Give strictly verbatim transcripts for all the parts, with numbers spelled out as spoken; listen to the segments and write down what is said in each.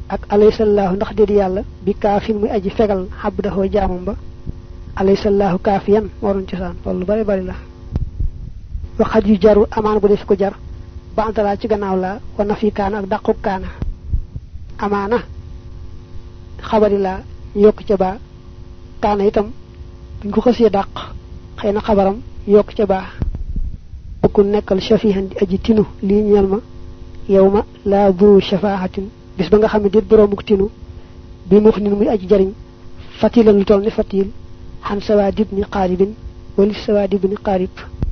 ak alaysallahu ndax dédi yàlla bi kaafin muy aji fegal xabdaxoo jaamam ba alaysallahu kaafiyan waroon cosaan loolu bari bari la waxat yu jaru amaana bu def ko jar ba antala ci gannaaw la wa nafi kaana ak dàqu kaana amaana xabari la yokk ca baa kaana itam buñ ko xësee dàq xëy na xabaram yokk ca baa ku nekkal shafihan di aji tinu lii ñeel ma yow ma laa du shafaahatin bis ba nga xam ne déet boroomuk tinu bi mux nin muy aji jariñ fatilan lu toll ni fatil xan sawaadib ni qaaribin wali sawaadib ni qaarib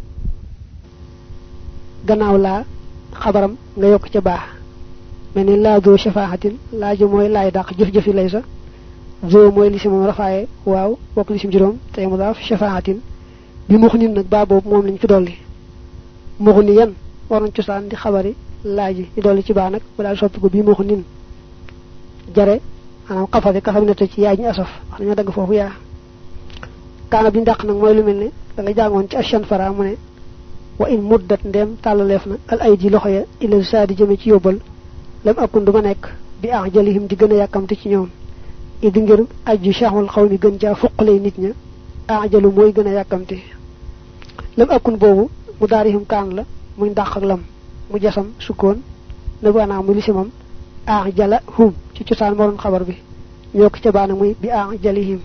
gannaaw laa xabaram nga yokk ca baax mel ni laa du shafaahatin laa ji mooy laay dàq jëf-jëfi lay sa zo mooy li si moom rafaaye waaw bokk li sim juróom tey mu daaf shafaahatin bi mux nin nag baa boobu moom lañ fi dolli mux ni yan waroon cosaan di xabari laaji di dolli ci baa nag mu daal soppi ko bii mux nin jare maanaam xafade ka xam ne te ci yaay ñi asaf wax dañoo dagg foofu yaa kaana bi ndàq nag mooy lu mel ne da nga jàngoon ci ashan fara mu ne wa in muddat ndem tàllaleef na al ay ji loxo ya ila saadi jëme ci yóbbal lam akun duma nekk bi ajalihim di gën a yàkkamte ci ñoom idi ngir ajju shahwal xaw mi gën caa fuqalay nit ña ajalu mooy gën a yàkkamte lam akun boobu mu daarihim kaan la muy ndàq ak lam mu jasam sukkoon na bu anaa muy lisimam ajala hum ci cosaan moo doon xabar bi ñoo ko ca baana muy bi ajalihim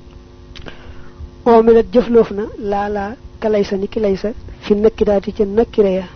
oo melet jëfloof na laa laa kalaysa ni ki laysa fi nëkki daati ca nëkkire ya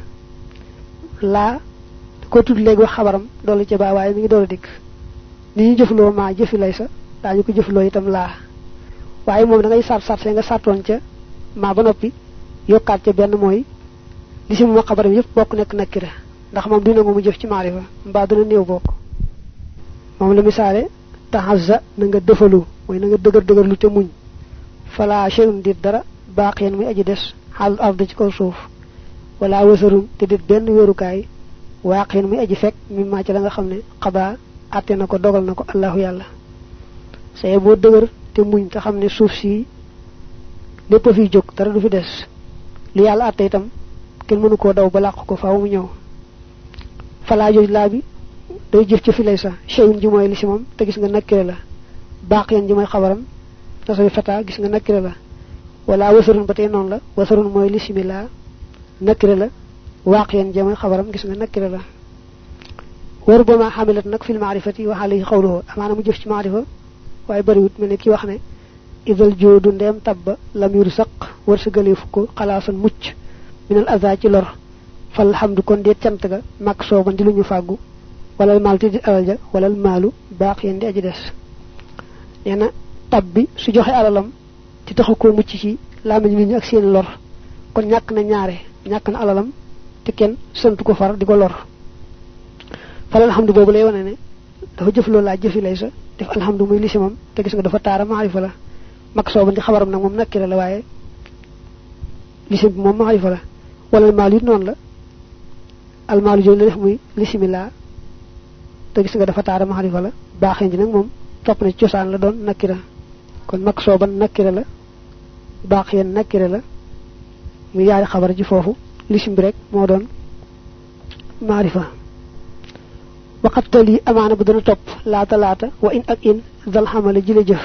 laa ko tudd léegi wax xabaram doolu ca baa waaye mi ngi doolu dikk ni ñu jëfloo maa jëfi laysa daañu ko jëfloo itam laa waaye moom da ngay sart sart see nga sartoon ca maa ba noppi yokkaat ca benn mooy li si moom xabaram yëpp bokk nekk nëkkire ndax moom du nangu mu jëf ci maarifa mbaa dana néew bokk moom la misaale taxaza na nga dëfalu mooy na nga dëgër dëgër lu te muñ fala shay'un dit dara baaqiyan muy aji des xaal ard ci kaw suuf wala wasarun te dit benn wéerukaay waaqiyan muy aji fekk mi maa ci la nga xam ne xadaa àtte na ko dogal na ko allahu yàlla saye boo dëgër te muñ te xam ne suuf si lépp a fiy jóg dara du fi des lu yàlla àtte itam kenn mënu koo daw ba làq ko faaw mu ñëw falaa jooj laa bi day jëf ci fi lay sax shay'un ji mooy li si moom te gis nga nakkire la baaqiyan ji mooy xabaram tasawi fata gis nga nakkire la wala wasarun ba tey noonu la wasarun mooy li simila nakkire la waaqiyan ji mooy xabaram gis nga nakkire la waru ba ma xamilat nag fil maarifati wa alayhi xawluhu amaana mu jëf ci maarifa waaye bariwut mel ne ki wax ne idal joodu ndeem tabba lam yuru saq war sa gëleefu ko xalaasan mucc minal aza ci lor fal hamdu kon deet cant ga mag sooban di lu ñu fàggu walal maal ti di alal ja walal maalu baax yéen di aji des nee na tab bi su joxe alalam ci taxu koo mucc ci laamañ nit ñi ak seen lor kon ñàkk na ñaare ñàkk na alalam te kenn sant ko far di ko lor falal hamdu boobu lay wane ne dafa jëf loolu laa jëfi lay sa def alhamdu muy lisimam te gis nga dafa taara maarifa la mag sooban di xabaram nag moom nakkire la waaye lisim bi moom maarifa la walal maal it noonu la almaalu jooju la def muy lisimilaa te gis nga dafa taara maarifa la baaxeen ji nag moom topp na ci cosaan la doon nakkira kon mag sooban nakkira la baaxeen nakkira la mu yaari xabar ji foofu lisim bi rek moo doon maarifa waxatal yi amaana bu dana topp laata laata wa in ak in dal xamale ji la jëf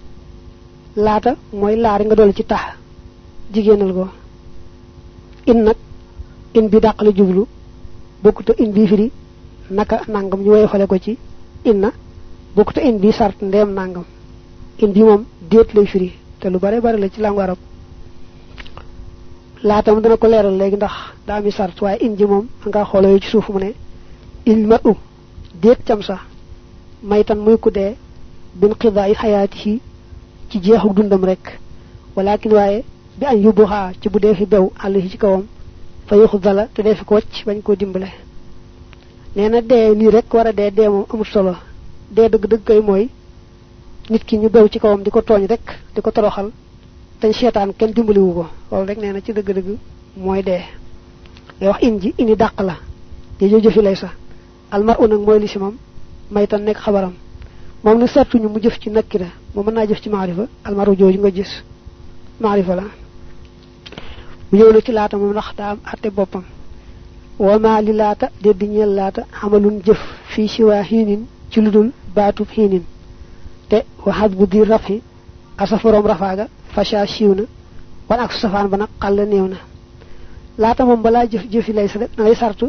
laata mooy laari nga dolli ci tax jigéenal ko in nag in bi dàq la jublu bokkute in bii firi naka nangam ñu woyofale ko ci inna bokkute in bii sart ndeem nangam in bi moom déet lay firi te lu bare bare la ci langue arab laata mu dana ko leeral léegi ndax daa mi sart waaye in ji moom nga xooloo ci suuf mu ne il ma u déet cam sax maytan muy ku dee bin xidaay xayaati ci jeexu dundam rek walakin waaye bi añ yóbbu xaa ci bu dee fi bew àll ci kawam fa yuxu dala te dee fi ko wacc bañ koo dimbale nee na dee nii rek war a dee dee moom amul solo dee dëgg-dëgg koy mooy nit ki ñu bew ci kawam di ko tooñ rek di ko toroxal te seetaan kenn dimbaliwu ko loolu rek nee na ci dëgg-dëgg mooy dee ngay wax in ji ini dàq la te jëfi lay sax almar u nag mooy li si moom maytan nekk xabaram moom nag sartuñu mu jëf ci nakkira moom mën naa jëf ci maarifa almaru jooju nga gis maarifa la mu ñëw na ci laata moom ndax daa am àtte boppam wama li laata déddi ñeel laata xamalun jëf fii siwaa xiinin ci lu dul baatub hiinin te waxat bu dir rafi asafarom rafaaga fasha shiwna wan ak safaan ba nag xàll néew na laata moom balaa jëf jëfi lay sa da ngay sartu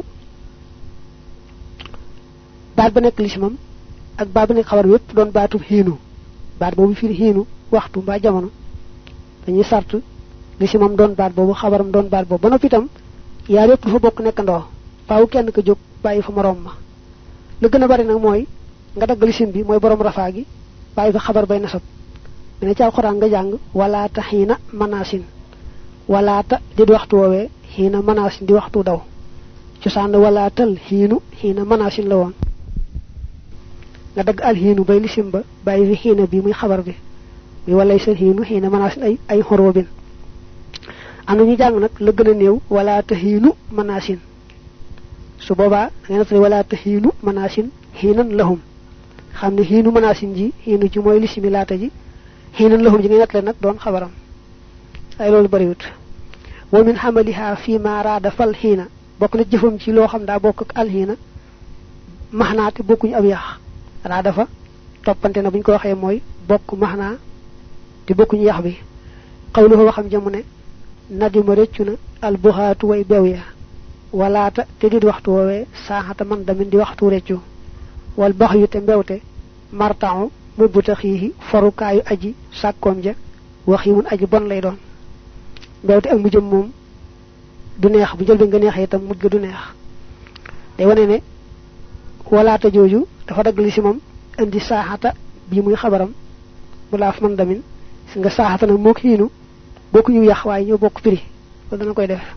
baat ba nekk lisimam ak baat ba nekk xabar yépp doon baatub hiinu baat boobu firi hiinu waxtu mbaa jamono dañuy sartu lisimam doon baat boobu xabaram doon baat boobu ba noppi itam yaar yépp dafa bokk nekkandoo faaw kenn ko jóg bàyyi fa moroom ma la gën a bari nag mooy nga dagg lisim bi mooy borom rafaa gi bàyyi fa xabar bay nasab mene ci alquran nga jàng wala ta xiina manasin wala ta di waxtu woowee xiina manasin di waxtu daw cosaan wala tal xiinu xiina manasin la woon nga dagg al xiinu bay lisim ba bàyyi fi xiina bi muy xabar bi muy walay sa xiinu xiina manasin ay ay xorobin am na ñu jàng nag la gën a néew wala ta xiinu manasin su boobaa ngay nattali wala ta xiinu manasin xiinan lahum xam ne xiinu manasin ji xiinu ji mooy lisimi laata ji xiinan lahum ji ngay nattale nag doon xabaram ay loolu bariwut wa min xamaliha fi ma raada fal xiina bokk na jëfam ci loo xam daa bokk ak alxiina maxnaate bokkuñu ab yax raada fa toppante na buñ ko waxee mooy bokk maxnaa te bokkuñu yax bi xawlu fa waxam jamu ne nadima réccu na al buxaatu way beew ya walaata te dit waxtu woowee saaxata man damin di waxtu réccu wal bax yu te mbewte martanu mubbuta xiixi forukaayu aji sàkkoom ja waxiimun aji bon lay doon mbewte ak mujjëm moom du neex bu jël bi nga neexee itam mujj ga du neex day wane ne walaata jooju dafa dagg li si moom indi saaxata bii muy xabaram bu laaf man damin si nga saaxata nag moo xiinu bokku ñu yax waaye ñoo bokk prix ko dana koy def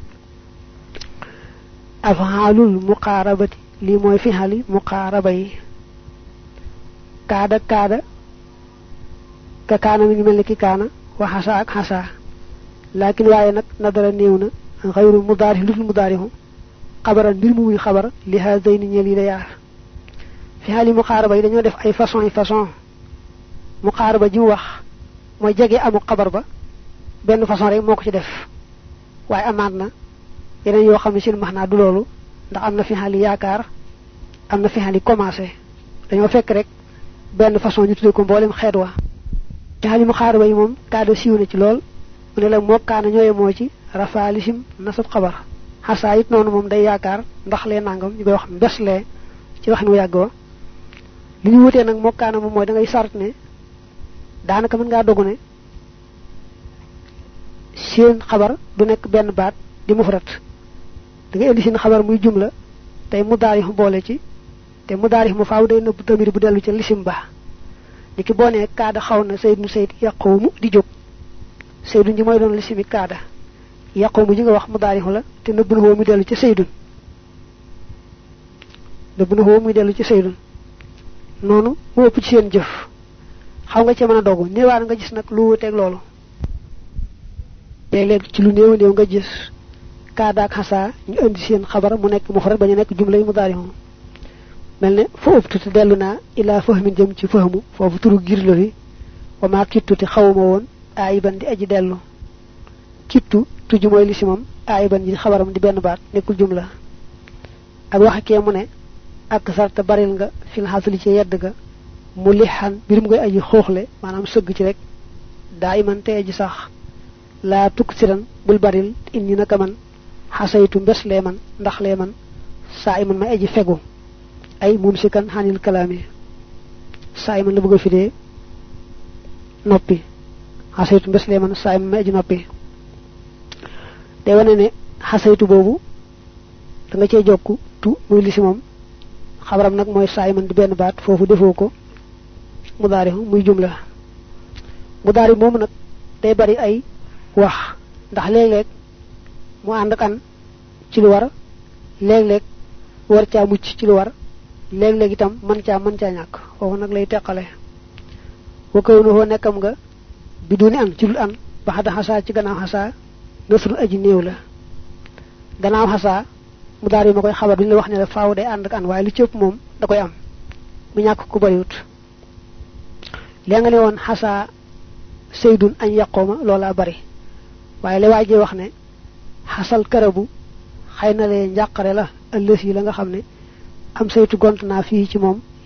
afaalul muqaarabati lii mooy fi xali muqaaraba yi kaada kaada ka kaana mi ngi mel ni ki kaana wa xasa ak xasa laakin waaye nag nadara néew na xayru mudaari lu dul mudaarihu xabaran mbir mu muy xabar li haadayni ñeel yi la yaar fi xali muqaaraba yi dañoo def ay façon yi façon muqaaraba ji mu wax mooy jege amu xabar ba benn façon rek moo ko ci def waaye amaat na yeneen yoo xam ne seen max naa du loolu ndax am na fi xali yaakaar am na fi xali commencé dañoo fekk rek benn façon ñu tuddee ko mboolem xeet wa ci xali muqaaraba yi moom kaada siiw na ci lool mu ne la moo kaana ñooye moo ci rafa lisim nasab xabar xasaa it noonu moom day yaakaar ndax lee nangam ñu koy wax mbes lee ci wax nu yàgg wa li ñu wutee nag moo kaana moom mooy da ngay sart ne daanaka mën ngaa dogu ne seen xabar du nekk benn baat di mufrat da ngay indi seen xabar muy jumla tey mu daari mu boole ci te mu daari mu faaw day nëbb tamit bu dellu ci lisim ba ni ki boo nee kaada xaw na saydun sayd yàqowmu di jóg saydun ji mooy doon lisimi kaada yàqowmu ji nga wax mu daari la te nëbb na xoo muy dellu ci saydun nëbb na xoo muy dellu ci saydun noonu moo ëpp ci seen jëf xaw nga ci mën a dogu néewaan nga gis nag lu wuteeg loolu léeg-léeg ci lu néew néew nga gis kaada ak xasaa ñu indi seen xabar mu nekk mufrad bañu nekk jumla yu mudaari mel ne fa ëpp te dellu naa ilaa fahmin jëm ci fahmu foofu turu gir la fi wa maa kittu te xawuma woon aayiban di aji dellu kittu tuju mooy lisimam aayiban ji xabaram di benn baat nekkul jumla ak waxakee mu ne ak sarta baril nga fil xasli ci yedd ga mu lixan mbir mu koy aji xooxle maanaam sëgg ci rek daa iman te aji sax laa tukk siran bul baril inni naka man xasaytu mbes lee man ndax lee man saa iman may aji fegu ay mum si kan xanil kalaami saa iman la bëgg a fidee noppi xasaytu mbes lee man saa iman may aji noppi day wane ne xasaytu boobu da nga cee jokku tu muy lisi moom xabaram nag mooy saa iman di benn baat foofu defoo ko mudaari muy jumla mudaari moomu nag day bari ay wax ndax léeg-léeg mu ànd ak an ci lu war léeg-léeg war caa mucc ci lu war léeg-léeg itam mën caa mën caa ñàkk foofu nag lay teqale wa kaw na foo nekkam nga bi du ni an ci lu an ba xada xasaa ci gannaaw xasaa nasrul aji néew la gannaaw xasaa mu daal yi ma koy xabar duñu la wax ne la faaw day ànd ak an waaye lu ci ëpp moom da koy am mu ñàkk ku bariwut léegi nga ne woon xasaa saydun añ yàqooma loolaa bari waaye li waajee wax ne xasal karabu xëy na lee njàqare la ëllës yi la nga xam ne am saytu gont naa fii ci moom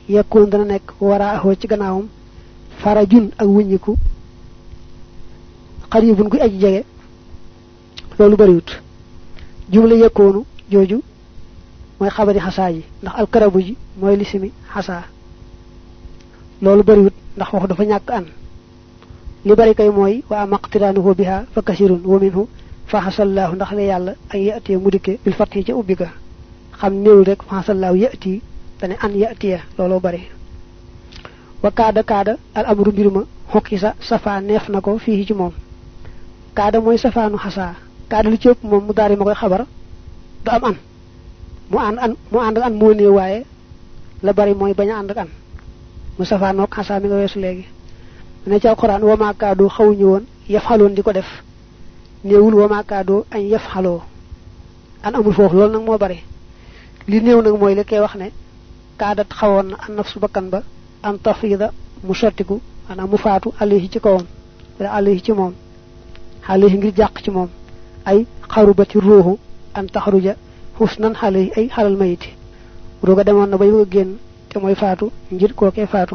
yakun dana nek waraahu ci gannaawum farajun ak wuñiku qaribun gu aji jege lolu bari wut jumla yakunu joju moy xabari hasa ji ndax al karabu ji moy lisimi hasa lolu bari wut ndax waxu dafa ñak an li bari kay moy wa maqtiranuhu biha fa kasirun wa minhu fa hasallahu ndax la yalla ay yati mudike bil fathi ci ubika xam neew rek fa hasallahu yati tane an yatiya lolu bari wa kada kada al amru biruma hokisa safa neef nako fi ci mom kada moy safanu hasa kada lu ci ëpp mom mu daari makoy xabar du am an mu and an mu and an mo ne waye la bari moy baña and ak an mu safano hasa mi nga wessu legi ne ci alquran wa ma kaadu xawñu won yafalon diko def neewul wa ma kaadu an yafalo an amul fofu lol nak mo bari li neew nak moy le kay wax ne kaadat xawon an nafsu bakkan ba an tafida mu sottiku ana mu faatu alayhi ci kawam wala alayhi ci mom alayhi ngir jaq ci mom ay kharubati ruhu an takhruja husnan alayhi ay halal mayiti roga demon na bay bëgg genn te moy faatu ngir ko ke faatu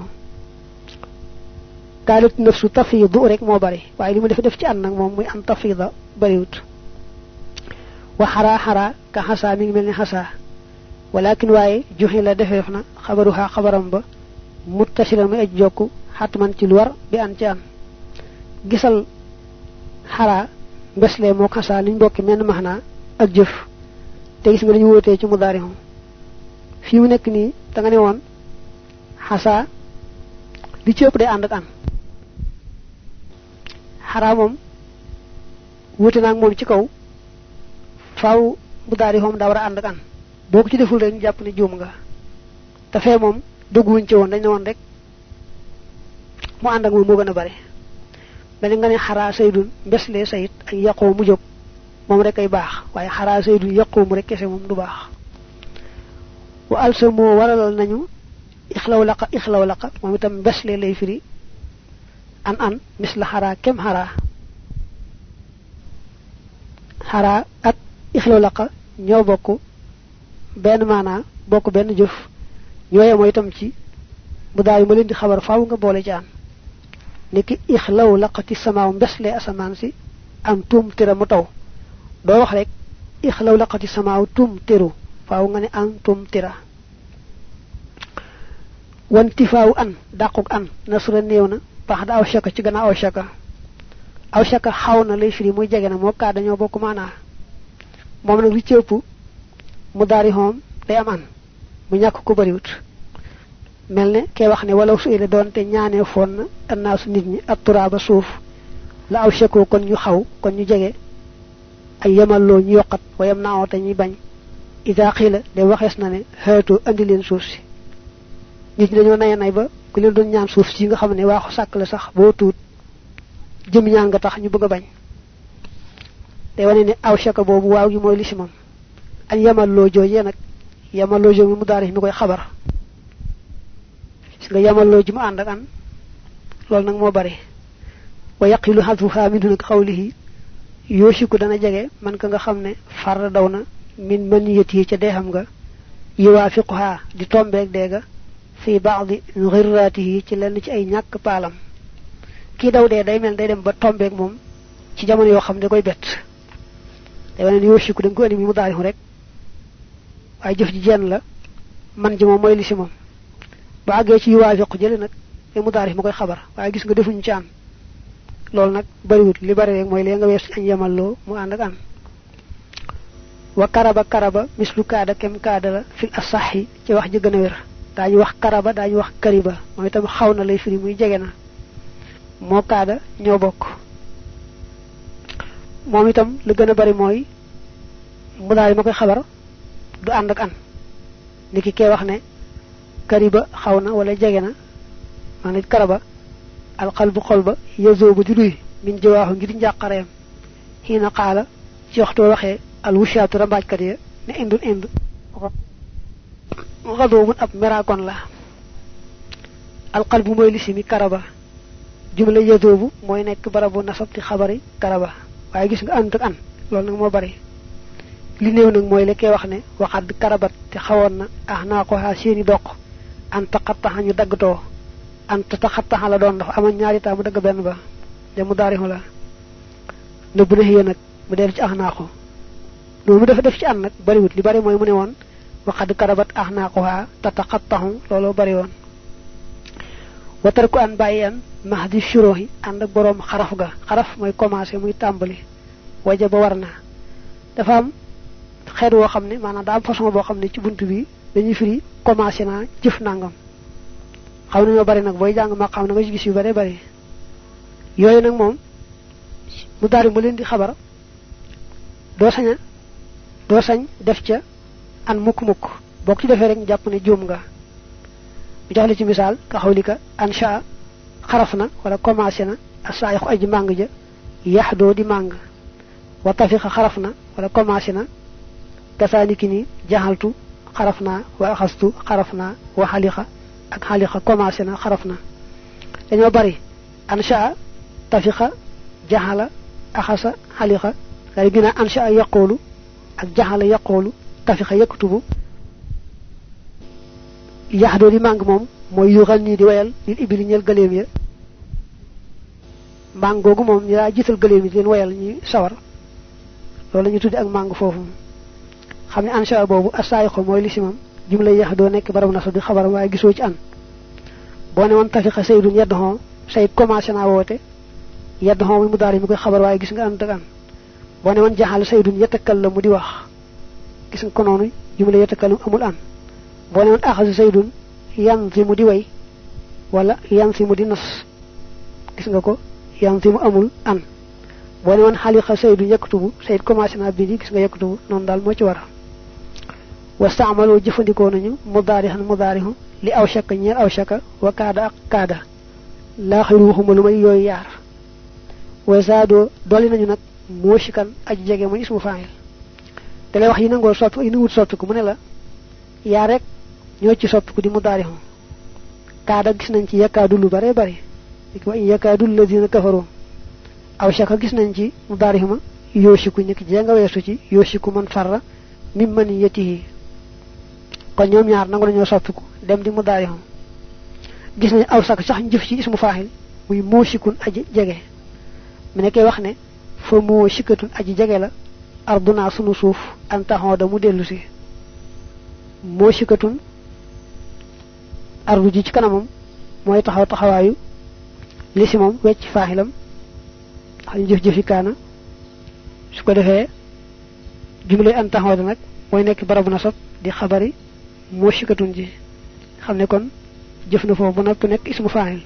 kaadat nafsu tafidu rek mo bari waye limu def def ci an nak mom muy an tafida bari wut wa hara hara ka hasa mi ngi melni hasa walakin waye juhila defefna khabaruha khabaram ba muttasilan muy aj jokku hatman ci lu war bi an ci an gisal hara besle mo xassa liñ bokki men mahna ak jëf te gis nga dañu wote ci mudarihum fi mu nek ni da nga ne won hasa li ci ëpp day and ak an hara mom wote nak mom ci kaw faaw mudarihum da wara and ak an boko ci deful rek japp ni joom nga ta fe mom doguñ ci won dañ won rek mu and ak mo mo gëna bari bari nga ne hara saydun besle sayid ak yaqo mu jog mom rek ay bax waye hara saydun yaqo mu rek kesse mom du bax wa alsamu waral nañu ikhlaw laqa ikhlaw laqa mom itam besle lay firi an an misla hara kem hara hara ak ikhlaw laqa ñoo bokku ben mana bokku ben jëf ñoy moy tam ci bu daay ma leen di xabar faaw nga boole ci an niki ikhlaw laqati samaaw mbesle asaman si am tum tira mu taw do wax rek ikhlaw laqati samaaw tum tiru faaw nga ne an tum tira wantifaaw an daquk an nasra neewna bax da aw shaka ci gëna aw shaka aw shaka xawna lay firi muy jege na mo ka dañoo bokku mana mom nak li ci ëpp mu daari hom day am an mu ñak ko bari wut melne kay wax ne walaw su ila donte ñaané fon annaasu nit ñi ak turaba suuf la aw shako kon ñu xaw kon ñu jege ay yamallo ñu yokkat wayam naaw te ñi bañ ida khila de waxes na ne haatu andi leen suuf ci nit ñi dañoo nay nay ba ku leen doon ñaan suuf ci nga xamne waxu sak la sax bo tuut jëm ñaan nga tax ñu bëgg bañ day wone ne aw shaka bobu waaw gi moy li ci mom an yamallo jojé nak yamallo jo mi mu daari mi koy xabar nga yamallo ji mu and ak an lol nak mo bari wa yaqilu hadfuha min nak qawlihi yoshiku dana jage man ka nga xamne far dawna min man yati ci deham nga yuwafiquha di tombe ak dega fi ba'd ghirratihi ci lenn ci ay ñak palam ki daw de day mel day dem ba tombe ak mom ci jamono yo xamne koy bet day wone yoshiku dañ ko andi mi mu daari rek ay jëf ji jenn la man ji mom moy li ci mom ba agge ci yuwafiq jël nak e mu daari ma koy xabar waye gis nga defuñ ci am lol nak bari wut li bari rek moy li nga wess añ yamallo mu and ak am wa karaba karaba mislu kaada kem kaada la fil asahi ci wax ji gëna wër dañu wax karaba dañu wax kariba moy tam xawna lay firi muy jege na mo kaada ño bok mom itam lu gëna bari moy mu daari ma koy xabar du and ak an niki kay wax ne kariba xawna wala jegena man karaba al qalbu qalba yazubu juduy min jawahu ngir njaqareem hina qala ci waxto waxe al wushatu rambaj kat ya ne indul ind gado mun ab merakon la al qalbu moy lisimi karaba jumla yazubu moy nek barabu nasabti khabari karaba waye gis nga and ak an lol nak mo bari li neew nak moy le kay wax ne waxad karabat te xawon na ahna ko ha seeni dokk an taqattaha ñu dagto an taqattaha la doon dafa am ñaari ta mu dag ben ba de mudarihu la ne bu nexe nak mu del ci ahnaqo do mu dafa def ci an nak bari wut li bari moy mu ne won wa qad karabat ahnaquha tataqattahu lolo bari won wa tarku an bayan mahdi shuruhi and ak borom xaraf ga xaraf moy commencer muy tambali wajaba warna dafa am xeet wo xamne manam da am façon bo xamne ci buntu bi dañuy firi commencer na jëf nangam xawna ñoo bari nak boy jang ma xam na nga ci gis yu bari bari yoy nak mom mu dari mu leen di xabar do saña do sañ def ca an mukk mukk bok ci defé rek japp ne joom nga bi jox la ci misal ka xawlika ansha xarafna wala commencer na asayxu aji mang ja yahdo di mang wa tafiqa xarafna wala commencer na kasaniki ni jahaltu xarafna wa akhastu xarafna wa haliqa ak haliqa commencer na xarafna dañoo bari ansha tafiqa jahala akhasa haliqa lay gina ansha yaqulu ak jahala yaqulu tafiqa yaktubu yahdo di mang mom moy yu xalni di wayal lil ibli ñel galeem ya mang gogu mom ñu la jital galeem yi leen wayal ñi sawar lolu ñu tuddi ak mang fofu xamni ansha bobu asayxu moy li ci mom jumla yahdo nek baram nasu di xabar way gisoo ci an bo ne won tafiqa sayyidun yadho say commencé na wote yadho mu mudari mu koy xabar way gis nga an dagan bo ne won jahal sayyidun yatakallamu di wax gis nga ko nonu jumla yatakallamu amul an bo ne won akhaz sayyidun yanzimu di way wala yanzimu di nas gis nga ko yanzimu amul an bo ne won haliqa sayyidun yaktubu sayyid commencé na bi gis nga yaktubu non dal mo ci wara wasta'malu jëfandikoo nañu mudarihan mudarihu li aw shaka ñeel aw shaka wa kada ak kada la khayruhum lu may yoy yar wa zado doli nañu nak mushikan aji jege mo ismu fa'il da lay wax yi nango soppi yi wut soppi ko mu ne la ya rek ñoo ci soppi ko di mudarihu kada gis nañ ci yakadu lu bare bare dik wa yakadu alladhina kafaru aw shaka gis nañ ci mudarihu ma yoshiku nek je nga wessu ci yoshiku man farra mimman yatihi kon ñoom ñaar nangu nañu soppiku dem di mudarihu gis nañ aw sak sax jëf ci ismu fa'il muy mushikun aji jege mi nekay wax ne fa mushikatun aji jege la arduna sunu suuf anta hoda mu delu ci mushikatun ardu ji ci kanamam moy taxaw taxawayu li ci mom wecc fa'ilam xal jëf jëfi kana su ko defé jumlay anta hoda nak moy nek barabu nasab di xabari mushikatun ji xamne kon jëf na fofu bu nopp nek ismu fa'il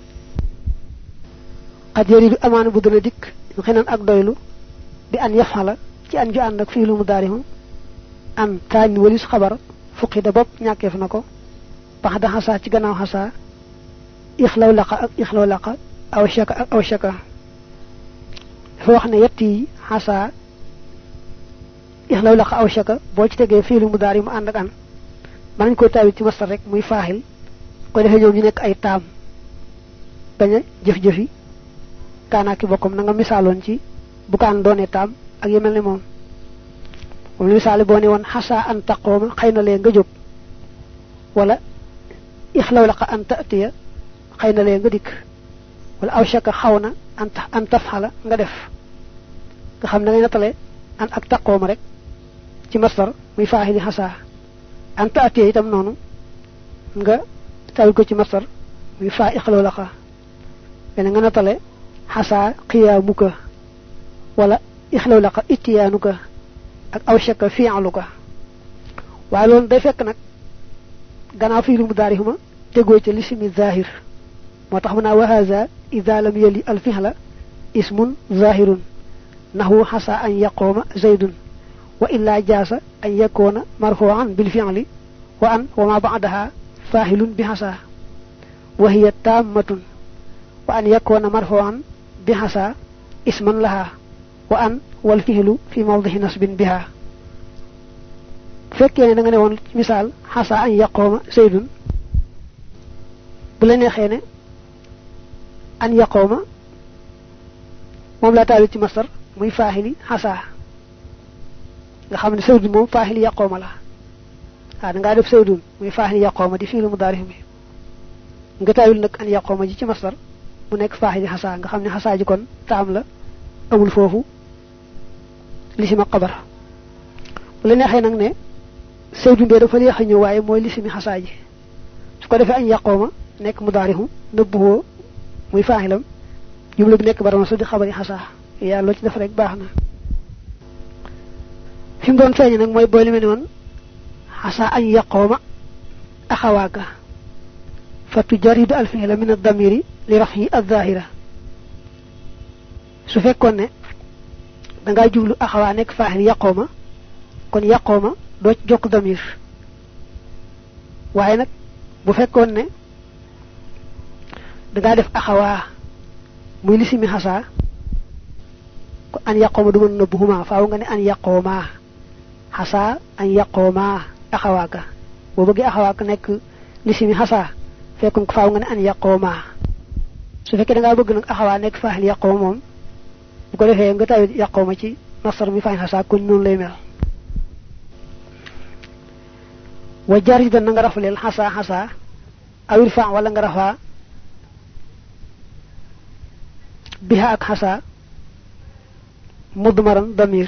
qad yaridu amana bu dana dik xenan ak doylu bi an yafala ci an ju and ak fi'lu mudarihu an tan walis khabar fuqida bop ñakef nako baxda hasa ci gannaaw hasa ikhlaw laqa ak ikhlaw laqa aw shaka ak aw shaka dafa wax ne yetti hasa ikhlaw laqa aw shaka bo ci tege fi'lu mudari mu and ak an man ko tawi ci masdar rek muy fa'il ko defé ñoom ñu nek ay tam baña jëf jëfi kana ki bokom na nga misalon ci bu kan doone tam ak yu melni mom mom misal bo ne won hasa an taqoma xeyna le nga jog wala ikhlaw laqa an ta'tiya xeyna le nga dik wala aw shaka xawna an an tafhala nga def nga xam na ngay natale an ak taqoma rek ci masdar muy fa'il hasa an ta'tiya itam nonu nga taw ko ci masdar muy fa ikhlaw laqa ben nga natale hasa qiyamuka wala ikhlaw laqa itiyanuka ak aw shaka fi'luka wa lon day fek nak gannaaw fi'lu mudarihuma tego ci lismi zahir motax mu na wa hadha idha lam yali al fi'la ismun zahirun nahu hasa an yaquma zaidun wa illa jasa an yakuna marfu'an bil fi'li wa an wa ma ba'daha fa'ilun bi hasa wa hiya tammatun wa an yakuna marfu'an bi hasa isman laha wa an wal fi'lu fi mawdhi'i nasbin biha fekke da nga ne won misal hasa an yaquma zaidun bu la nexé ne an yaquma mom la tawi ci masdar muy fa'ili hasa nga xamni zaidun mom fa'ili yaquma la ah da nga def saydun muy fa'il yaqoma di fi'lu mudari bi nga tawil nak an yaqoma ji ci masdar mu nek fa'il hasa nga xamni hasa ji kon taam la amul fofu lisima qabar bu la nexé nak ne saydun be dafa leex ñu waye moy lisimi hasa ji su ko defé an yaqoma nek mudarihu nëbbuwoo muy faaxilam jumla bi nek baram su di xabari hasa ya lo ci def rek baxna fim doon feñ nak moy boy limene won hasa an yaqoma akhawaka fatujaridu al fi'la min ad-damiri li raf'i adh-dhahira su fekkone da nga jublu akhawa nek faaxil yaqoma kon yaqoma do ci jokk damir waye nak bu fekkone da nga def akhawa muy lisimi hasa ko an yaqoma du mën buhuma faaw nga ne an yaqoma hasa an yaqoma akhawaka bo bëgg akhawaka nek lisimi hasa fekkon ko faaw nga ne an yaqoma su fekke da nga bëgg nak akhawa nek fa'il yaqoma mom bu ko defé nga taw yaqoma ci nasr mi fa'il hasa ko non lay mel wa jaridan nga rafalel hasa hasa awil fa wala nga rafa biha ak hasa mudmaran damir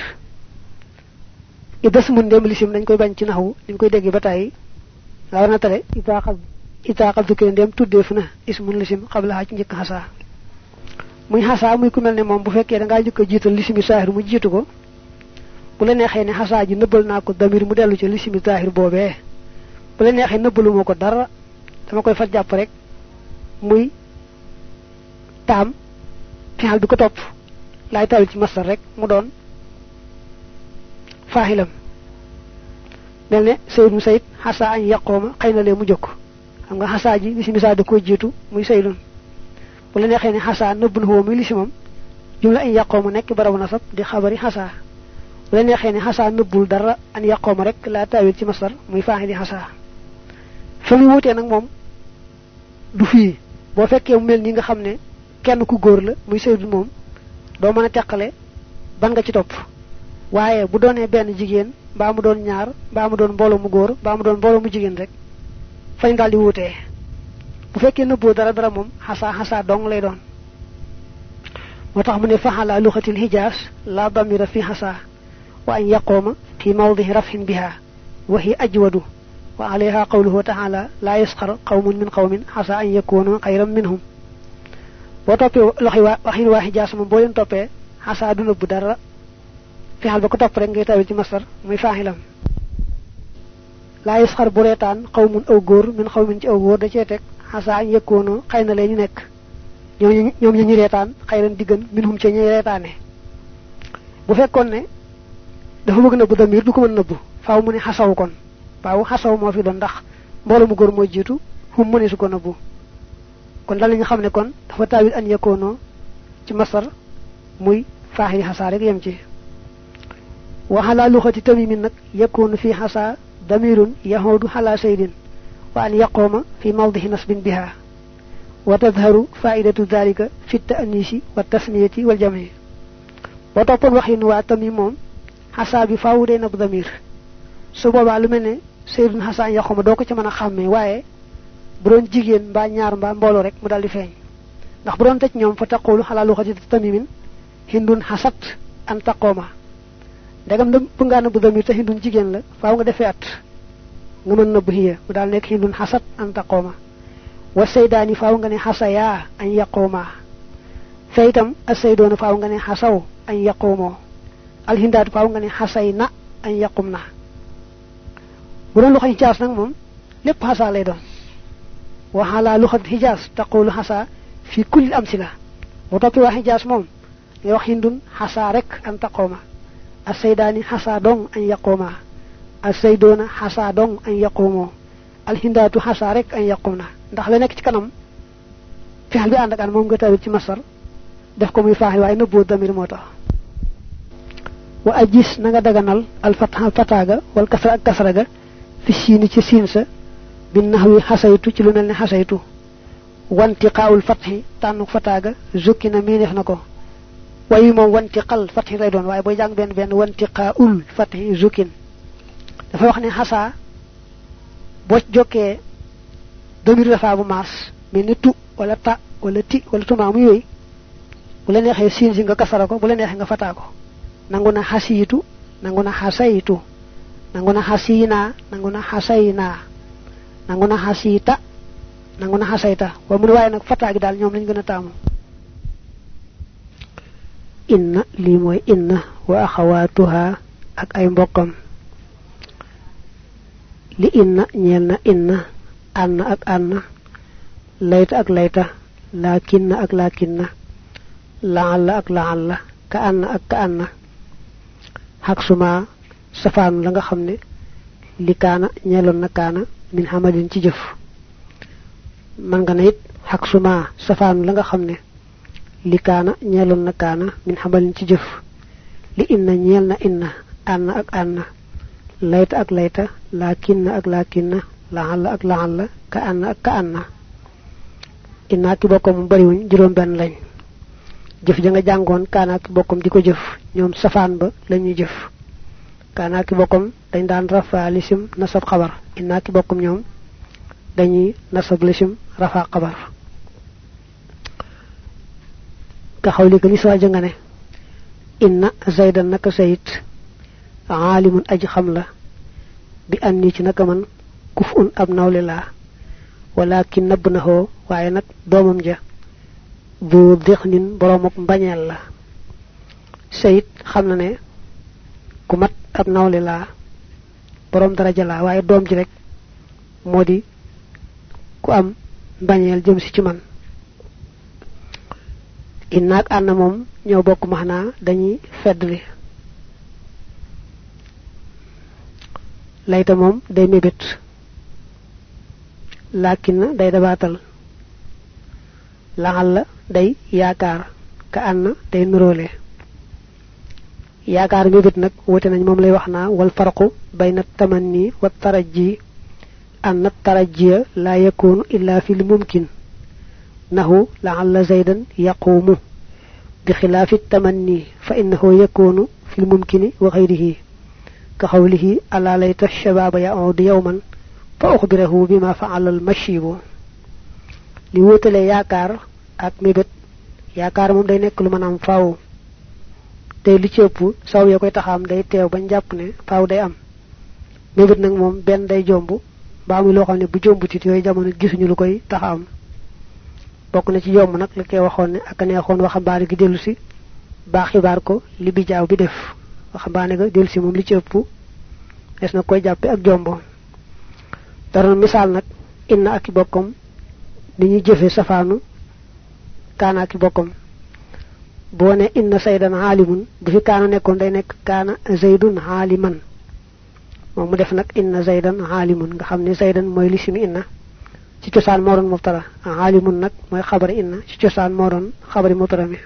idas mun dem lisim dañ koy bañ ci naxu dañ koy dégg ba tay la warna tale ita xal ita xal du kay dem tuddef na ismun lisim qabla ci ñëk hasa muy hasa muy ku melne mom bu fekke da nga jëk jital lisimi sahir mu jitu ko bu la nexé ne hasa ji neubal nako damir mu delu ci lisimi zahir bobé bu la nexé neubulu mako dara dama koy fa japp rek muy tam fi'al bi ko top lay tawil ci masdar rek mu doon fa'ilam melne sayyid musayd hasa an yaqoma xeyna le mu jokk xam nga hasa ji lisimi sa da ko jitu muy sayyidun bu la nexé ni hasa neubul ho muy lisimam jumla an yaqoma nek baraw nasab di khabari hasa bu la nexé ni hasa neubul dara an yaqoma rek la tawil ci masdar muy fa'ili hasa famu wuté nak mom du fi bo fekke mu melni nga xamne kenn ku goor la muy sayyid mom do meuna tekkale ban nga ci top waye bu doone ben jigen ba mu doon ñaar ba mu doon mbolo mu goor ba mu doon mbolo mu jigen rek fañ daldi wuté bu fekke neubbo dara dara mom hasa hasa dong lay doon motax mu ne fahala lughatil hijaz la damira fi hasa wa an yaquma fi mawdhi raf'in biha wa hi ajwadu wa alayha qawluhu ta'ala la yaskhar qawmun min qawmin hasa an yakunu khayran minhum bo topé loxi wa waxin wa hijaz mom bo len topé hasa du neub dara fi hal ba ko top rek ngay tawil ci masdar muy fa'ilam la yaskhar bu retan qawmun aw goor min qawmin ci aw goor da ci tek hasa an yakunu xeyna lay ñu nek ñom ñom ñu retan xeyran diggan minhum ci ñi retane bu fekkon ne dafa bëgg neub damir du ko mën neub faaw mu ne hasaw kon faaw hasaw mo fi do ndax mbolo mu goor mo jitu hum mu ne su ko neub kon dal ñu xamne kon dafa tawil an yakono ci masar muy fa'il hasa rek yam ci wa hala lughati tamim nak yakunu fi hasa damirun yahudu hala saydin wa an yaquma fi mawdihi nasbin biha wa tadhharu fa'idatu dhalika fi at-ta'nisi wa at-tasniyati wal jam'i wa topon waxin wa tamim mom hasa bi fawde na damir su boba lu melne saydun hasa yaquma do ko ci mëna xamé waye bu doon jigen ba ñaar ba mbolo rek mu daldi feñ ndax bu doon tej ñom fa taqulu halalu khati tamimin hindun hasat an taqoma dagam dem bu nga na bu damir te hindun jigen la faaw nga defé at nga mën na bu hiya mu dal nek hindun hasat an taqoma wa saydani faaw nga ne hasaya an yaqoma faytam as-sayduna faaw nga ne hasaw an yaqumo al hindatu faaw nga ne hasayna an yaqumna bu doon lu xani cias nak mom lepp hasa lay doon وحالا لغة الحجاز تقول حسا في كل الأمثلة وطبي وحجاز موم يوحيندون حسا رك أن تقوم السيداني حسا دون أن يقوم السيدون حسا دون أن يقوموا الهندات حسا رك أن يقومنا ndax la nek ci kanam fi hal bi and ak an mom nga tawi ci masar def ko muy faaxi way nebbo damir motax wa ajis nga daganal al fatha fataga wal kasra ak kasraga fi sini ci sin sa بالنحو حسيتو ci lu melni حسيتو وانتقاء الفتح تانو فتاغا زكنا مينف نكو واي مو وانتقال فتح lay doon waye boy jang ben ben وانتقاء الفتح زكين دا فا waxni حسا bo jokke damir rafa bu mas melni tu wala ta wala ti wala tuma muy wey bu la nexé sin si nga kasara ko bu la nexé nga fata ko nanguna hasiyitu nanguna hasayitu nanguna hasina nanguna hasayna nanguna hasita nanguna hasayta wa mu way nak fata gi dal ñom lañu gëna taamu inna li moy inna wa akhawatuha ak ay mbokam li inna ñelna inna anna ak anna layta ak layta lakinna ak lakinna la'alla ak la'alla ka anna ak ka anna haksuma safan la nga xamne li kana ñelon na kana min hamadin ci jëf man nga nit haksuma safan la nga xamne li kana ñelon na kana min hamalin ci jëf li inna ñelna inna anna ak anna layta ak layta lakinna ak lakinna la'alla ak la'alla ka anna ak ka anna inna ki bokom bari wuñ juroom ben lañ jëf ja nga jangon kana ki bokom diko jëf ñoom safaan ba lañuy jëf kana ki bokom dañ daan rafa lisim nasab khabar inna ki bokom ñoom dañuy nasab lisim rafa khabar ka xawli ko ni so ja nga ne inna zaidan naka sayid alimun aji xam la bi anni ci naka man kufun ab nawle la walakin nabnahu waye nak domam ja bu dexnin borom ak mbagnel la sayid xam na ne ku mat ab nawle la borom daraja la waye dom ji rek modi ku am mbagnel jëm ci ci man innak anna mom ñoo bokk maxna dañuy feddli layta mom day mebet lakin day dabatal laxal day yaakar ka anna day nurole yaakar mebet nak wote nañ mom lay waxna wal farqu bayna tamanni wat tarajji anna tarajji la yakunu illa fil mumkin nahu la'alla zaidan yaqumu بخلاف التمني فإنه يكون في الممكن وغيره كقوله ألا ليت الشباب يعود يوما فأخبره بما فعل المشيب لوتل ياكار ak mebet yaakar mom day nek lu manam faaw tay li ci ëpp saw ya koy taxam day teew bañ japp ne faaw day am mebet nak mom ben day jombu ba muy lo xamne bu jombu ci yoy jamono gisunu lu koy taxam bokku na ci yom nak la kay waxone ak neexon waxambaane gi delu ci ba xibaar ko li bi jaaw bi def waxambaane ga delu ci mom li ci ëpp es na koy jappé ak jombo dara misal nak inna ak bokkom ni ñi jëfé safanu kana ak bokkom bo ne inna saydan alimun bu fi kana nekkon day nek kana zaidun aliman mom mu def nak inna zaidan alimun nga xamni zaidan moy li simi inna ci ciosan mo doon muftara alimun nak moy xabar inna ci ciosan mo doon xabari muftara mi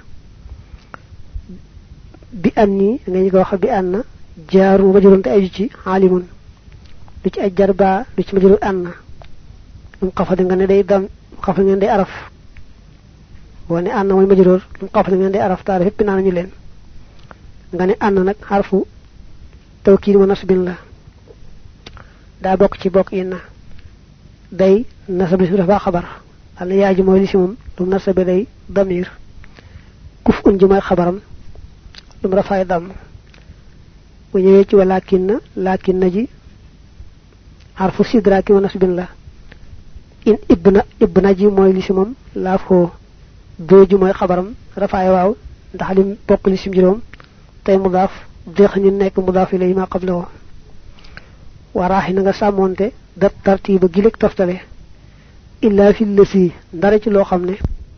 bi anni nga ñu ko wax bi anna jaaru majrun ta aju ci alimun lu ci ay jarba lu ci majrun anna dum xafade nga ne day dam xafa ngeen day araf wone anna moy majrur dum xafade ngeen day araf tar hepp na ñu leen nga ne anna nak harfu tawkid wa nasbin la da bok ci bok inna day nasab li dafa xabar al yaaji moy li ci mom dum nasab day damir kuf un jumay xabaram dum rafay dam bu ñewé ci walakin lakin naji harfu sidraki wa nasbin la in ibna ibna ji moy li ci mom la fo doju moy xabaram rafay waaw ndax lim bok li ci juroom tay mudaf deex ñu nek mudaf ilay ma qablahu warahi nga samonté dat tartiba gi lek toftale illa fi lasi dara ci lo xamne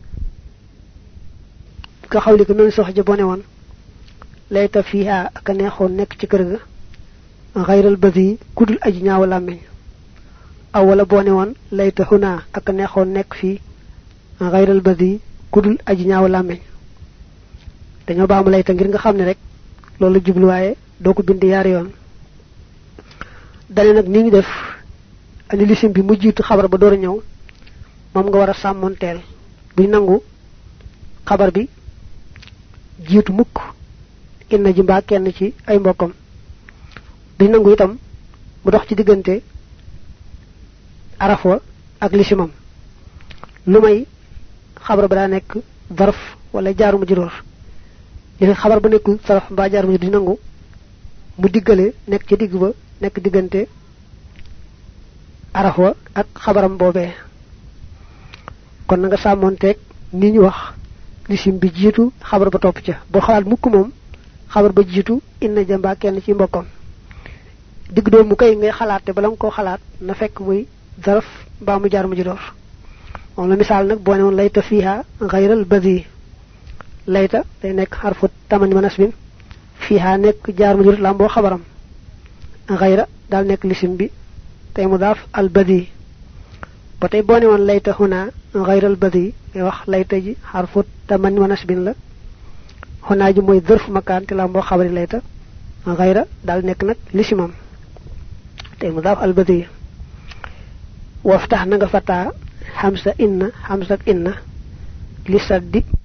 ka xawli ko non sox je boné won layta fiha ak neexon nek ci kër ga ghayral bazi kudul aji ñaaw lamagne aw wala boné won layta huna ak neexon nek fi ghayral bazi kudul aji ñaaw lamagne dañu baam layta ngir nga xamne rek lolu jublu waye doko bind yar yoon dalé nak ni ngi def ani lisim bi mu jitu xabar ba doora ñew mom nga wara samontel bu nangu xabar bi jitu mukk inna ji mba kenn ci ay mbokam bu nangu itam mu dox ci digënté araf wa ak lisimam lu may xabar ba daa nekk darf wala jaaru majruur li xabar ba nekkul saraf mbaa jaaru majruur di nangu mu diggale nekk ci digg ba nekk diggante araf wa ak xabaram boobee kon na nga sàmmoonteeg ni ñu wax lisim bi jiitu xabar ba topp ca boo xalaat mukk moom xabar ba jiitu inna jamba kenn ci mbokkam digg doomu kay ngay xalaate bala nga koo xalaat na fekk muy zaraf mbaa mu jaar mu juróor moom la misaal nag boo ne woon layta fiha xayral badi layta day nekk xarfu taman ma nasbin fiha nekk jaar mu juróor lam boo xabaram xayra daal nekk lisim bi tey mu daaf al badi ba tey boo ne woon layta huna xayral badi ngay wax layta ji xarfu taman ma nasbin la huna ji mooy dërf makaan te lam boo xabari layta xayra daal nekk nag lisimam tey mu daaf al badi waftax na nga fataa xamsa inna xamsak inna li saddi